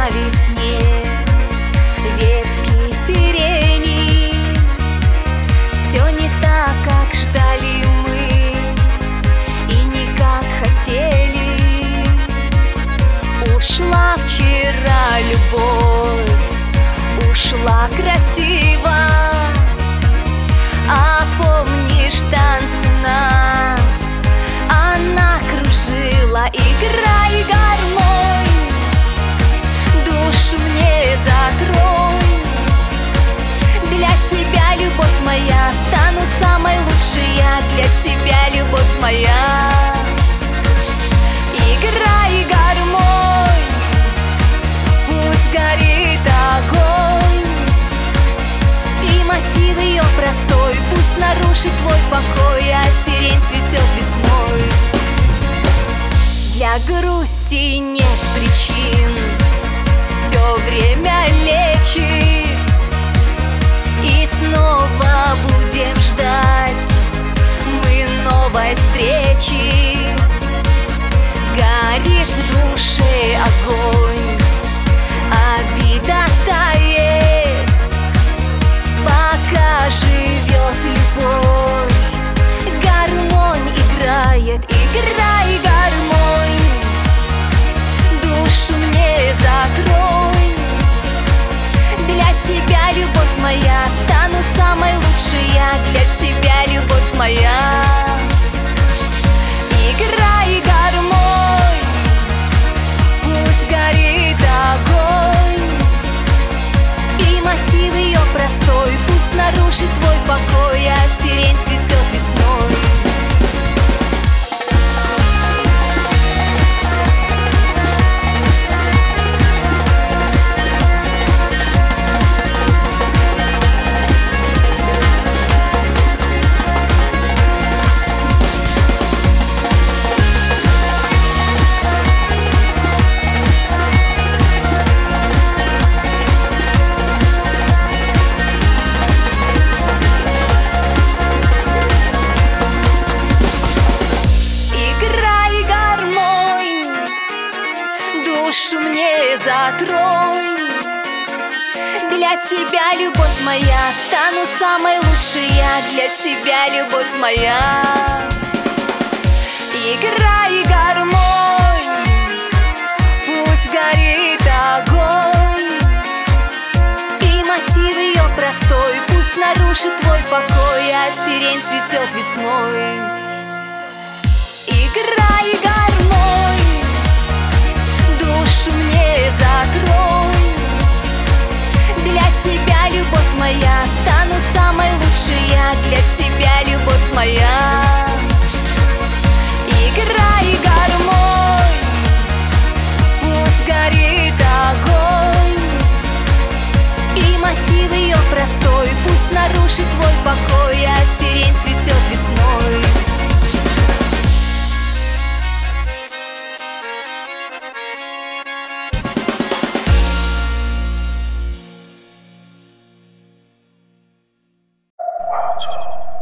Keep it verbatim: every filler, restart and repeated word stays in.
по весне ветки сирени. Все не так, как ждали мы, и не как хотели. Ушла вчера любовь, ушла красиво. А помнишь танцы нас? Она кружила, играй, гармонь, душу мне затрой. Для тебя, любовь моя, стану самой лучшей я. Для тебя, любовь моя. Играй, гармонь, пусть горит огонь, и мотив ее простой пусть нарушит твой покой, а сирень цветет весной. Для грусти нет причин, все время лечит, и снова будем ждать мы новой встречи. Горит в душе огонь, обида тает, пока живет любовь. Гармонь играет, играй, гармонь, душу мне закрой. Для тебя, любовь моя, стану самой лучшей я. Для тебя, любовь моя. Играй, гармонь, пусть горит огонь, и мотив ее простой пусть нарушит твой покой, а сирень цветет весной. Душу мне затрой. Для тебя, любовь моя, стану самой лучшей я. Для тебя, любовь моя. Играй, гармонь, пусть горит огонь, и мотив ее простой пусть нарушит твой покой, а сирень цветет весной. Играй, гармонь, душу мне затрой. Для тебя, любовь моя, стану самой лучшей я. Для тебя, любовь моя. Играй, гармонь, пусть горит огонь, и мотив ее простой пусть нарушит твой покой, а сирень цветет весной. Wow.